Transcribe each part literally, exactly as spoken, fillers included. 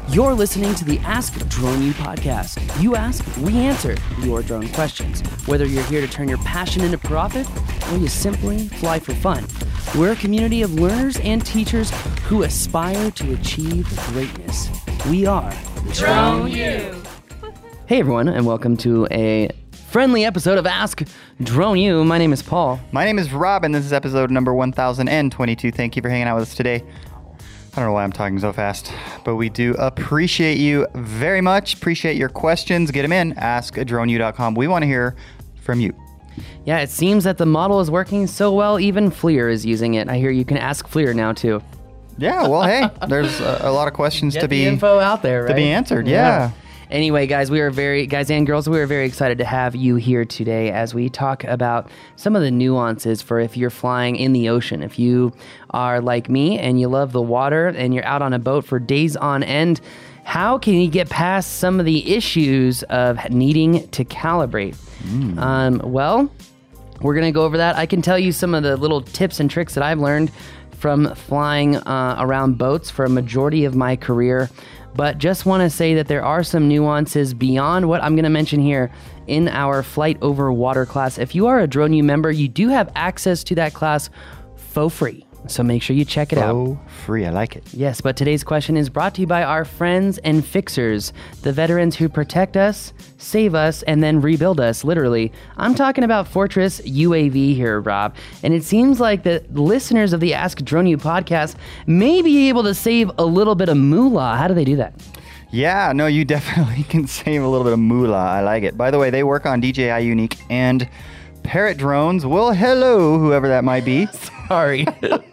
You're listening to the Ask Drone U podcast. You ask, we answer your drone questions. Whether you're here to turn your passion into profit or you simply fly for fun, we're a community of learners and teachers who aspire to achieve greatness. We are Drone U. Hey everyone, and welcome to a friendly episode of Ask Drone U. My name is Paul. My name is Rob, and this is episode number one thousand twenty-two. Thank you for hanging out with us today. I don't know why I'm talking so fast, but we do appreciate you very much. Appreciate your questions. Get them in. ask drone u dot com. We want to hear from you. Yeah, it seems that the model is working so well, even FLIR is using it. I hear you can ask FLIR now, too. Yeah, well, hey, there's a, a lot of questions Get to be the info out there, right? to be answered. Yeah. yeah. Anyway, guys, we are very, guys and girls, we are very excited to have you here today as we talk about some of the nuances for if you're flying in the ocean. If you are like me and you love the water and you're out on a boat for days on end, how can you get past some of the issues of needing to calibrate? Mm. Um, well, we're going to go over that. I can tell you some of the little tips and tricks that I've learned from flying uh, around boats for a majority of my career. But just want to say that there are some nuances beyond what I'm going to mention here in our Flight Over Water class. If you are a Drone U member, you do have access to that class for free. So make sure you check it out. Oh, free. I like it. Yes, but today's question is brought to you by our friends and fixers, the veterans who protect us, save us, and then rebuild us, literally. I'm talking about Fortress U A V here, Rob. And it seems like the listeners of the Ask Drone U podcast may be able to save a little bit of moolah. How do they do that? Yeah, no, you definitely can save a little bit of moolah. I like it. By the way, they work on D J I Unique and Parrot drones. Well, hello, whoever that might be. Sorry.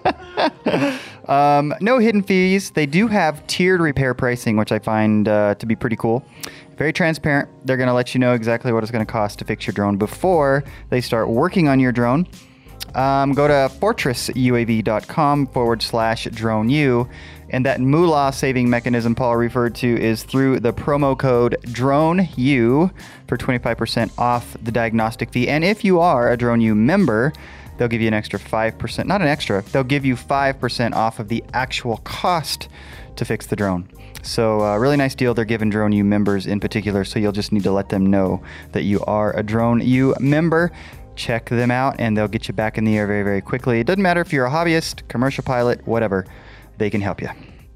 um, no hidden fees. They do have tiered repair pricing, which I find uh, to be pretty cool. Very transparent. They're going to let you know exactly what it's going to cost to fix your drone before they start working on your drone. Um, go to fortressuav.com forward slash drone U. And that moolah saving mechanism Paul referred to is through the promo code DRONEU for twenty-five percent off the diagnostic fee. And if you are a Drone U member, they'll give you an extra five percent, not an extra, they'll give you five percent off of the actual cost to fix the drone. So a uh, really nice deal they're giving Drone U members in particular. So you'll just need to let them know that you are a Drone U member. Check them out and they'll get you back in the air very, very quickly. It doesn't matter if you're a hobbyist, commercial pilot, whatever, they can help you.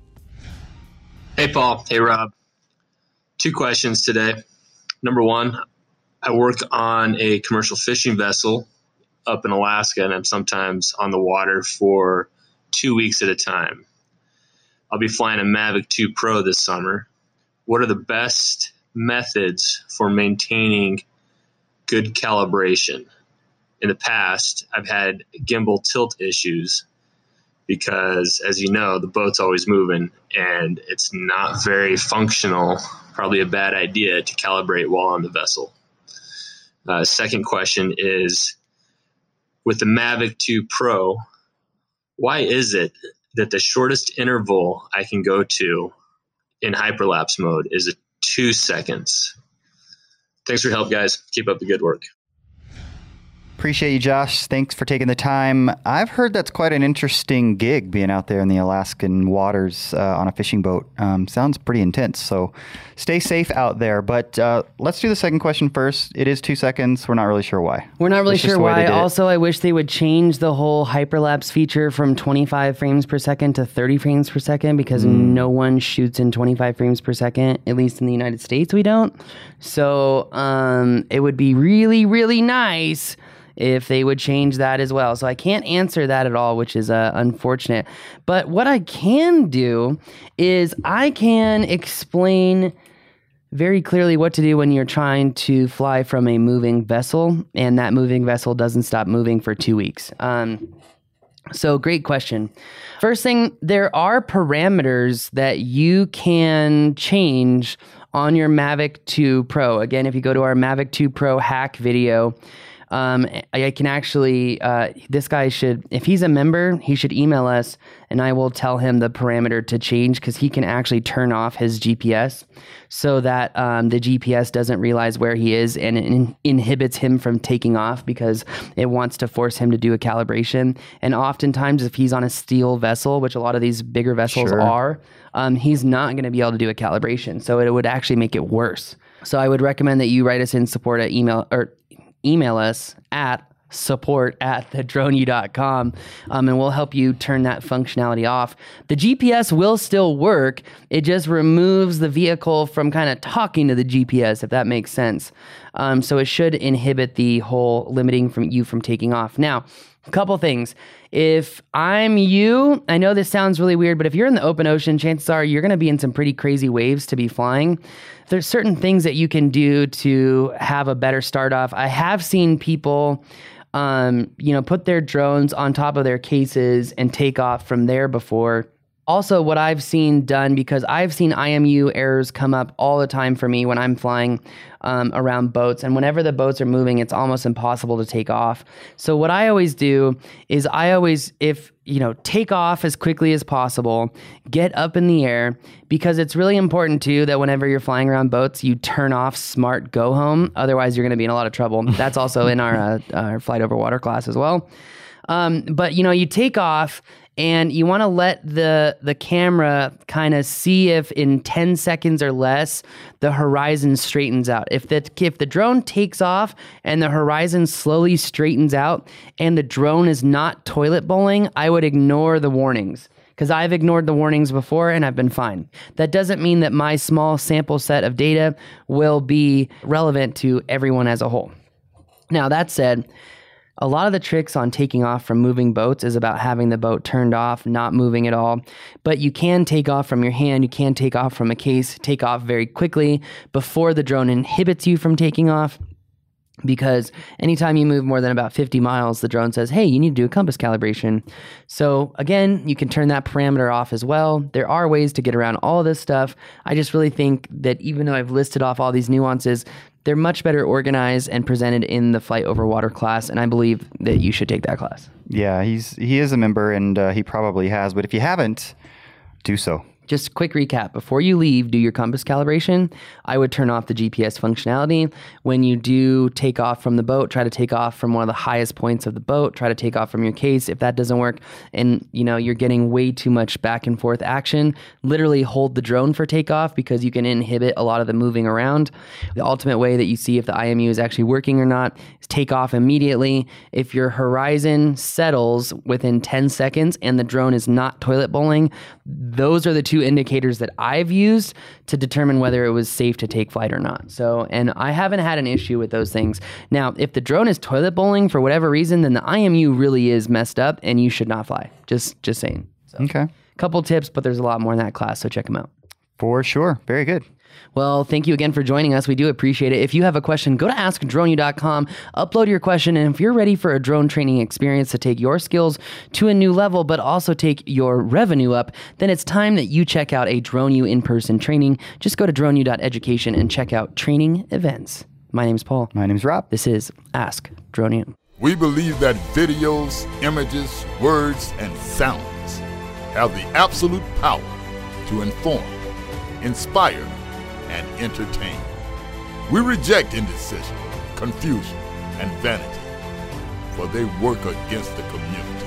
Hey, Paul. Hey, Rob. Two questions today. Number one, I work on a commercial fishing vessel up in Alaska, and I'm sometimes on the water for two weeks at a time. I'll be flying a Mavic two Pro this summer. What are the best methods for maintaining good calibration? In the past, I've had gimbal tilt issues because, as you know, the boat's always moving, and it's not very functional, probably a bad idea to calibrate while on the vessel. Uh, second question is, with the Mavic two Pro, why is it that the shortest interval I can go to in hyperlapse mode is a two seconds? Thanks for your help, guys. Keep up the good work. Appreciate you, Josh. Thanks for taking the time. I've heard that's quite an interesting gig, being out there in the Alaskan waters uh, on a fishing boat. Um, sounds pretty intense, so stay safe out there. But uh, let's do the second question first. It is two seconds. We're not really sure why. We're not really That's sure why. Also, I wish they would change the whole hyperlapse feature from twenty-five frames per second to thirty frames per second because mm. no one shoots in twenty-five frames per second, at least in the United States, we don't. So um, it would be really, really nice if they would change that as well. So I can't answer that at all, which is uh, unfortunate. But what I can do is I can explain very clearly what to do when you're trying to fly from a moving vessel and that moving vessel doesn't stop moving for two weeks. Um, so great question. First thing, there are parameters that you can change on your Mavic two Pro. Again, if you go to our Mavic two Pro hack video, Um, I, I can actually, uh, this guy should, if he's a member, he should email us and I will tell him the parameter to change because he can actually turn off his G P S so that um, the G P S doesn't realize where he is and it in- inhibits him from taking off because it wants to force him to do a calibration. And oftentimes if he's on a steel vessel, which a lot of these bigger vessels Sure. are, um, he's not going to be able to do a calibration. So it would actually make it worse. So I would recommend that you write us in support at email or email us at support at the drone u dot com um, and we'll help you turn that functionality off. The G P S will still work. It just removes the vehicle from kind of talking to the G P S, if that makes sense. Um, so it should inhibit the whole limiting from you from taking off. Now, a couple things. If I'm you, I know this sounds really weird, but if you're in the open ocean, chances are you're going to be in some pretty crazy waves to be flying. There's certain things that you can do to have a better start off. I have seen people, um, you know, put their drones on top of their cases and take off from there before. Also, what I've seen done, because I've seen I M U errors come up all the time for me when I'm flying um, around boats. And whenever the boats are moving, it's almost impossible to take off. So what I always do is I always, if, you know, take off as quickly as possible, get up in the air, because it's really important too that whenever you're flying around boats, you turn off smart go home. Otherwise, you're going to be in a lot of trouble. That's also in our, uh, our flight over water class as well. Um, but, you know, you take off and you want to let the the camera kind of see if in ten seconds or less, the horizon straightens out. If the, if the drone takes off and the horizon slowly straightens out and the drone is not toilet bowling, I would ignore the warnings. Because I've ignored the warnings before and I've been fine. That doesn't mean that my small sample set of data will be relevant to everyone as a whole. Now, that said, a lot of the tricks on taking off from moving boats is about having the boat turned off, not moving at all. But you can take off from your hand, you can take off from a case, take off very quickly before the drone inhibits you from taking off. Because anytime you move more than about fifty miles, the drone says, hey, you need to do a compass calibration. So again, you can turn that parameter off as well. There are ways to get around all this stuff. I just really think that even though I've listed off all these nuances, they're much better organized and presented in the Flight Over Water class, and I believe that you should take that class. Yeah, he's he is a member, and uh, he probably has. But if you haven't, do so. Just a quick recap. Before you leave, do your compass calibration. I would turn off the G P S functionality. When you do take off from the boat, try to take off from one of the highest points of the boat. Try to take off from your case. If that doesn't work and you know you're getting way too much back and forth action, literally hold the drone for takeoff because you can inhibit a lot of the moving around. The ultimate way that you see if the I M U is actually working or not is take off immediately. If your horizon settles within ten seconds and the drone is not toilet bowling, those are the two indicators that I've used to determine whether it was safe to take flight or not. So, and I haven't had an issue with those things. Now, if the drone is toilet bowling for whatever reason, then the I M U really is messed up and you should not fly. Just, just saying. So, okay. Couple tips, but there's a lot more in that class, so check them out. For sure. Very good. Well, thank you again for joining us. We do appreciate it. If you have a question, go to ask drone u dot com, upload your question, and if you're ready for a drone training experience to take your skills to a new level, but also take your revenue up, then it's time that you check out a DroneU in-person training. Just go to drone u dot education and check out training events. My name's Paul. My name's Rob. This is Ask DroneU. We believe that videos, images, words, and sounds have the absolute power to inform, inspire, and entertain. We reject indecision, confusion, and vanity, for they work against the community.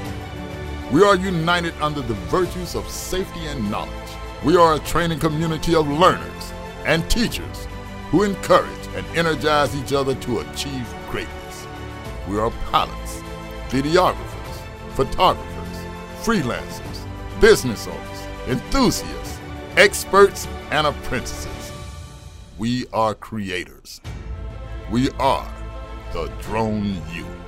We are united under the virtues of safety and knowledge. We are a training community of learners and teachers who encourage and energize each other to achieve greatness. We are pilots, videographers, photographers, freelancers, business owners, enthusiasts, experts, and apprentices. We are creators. We are the Drone U.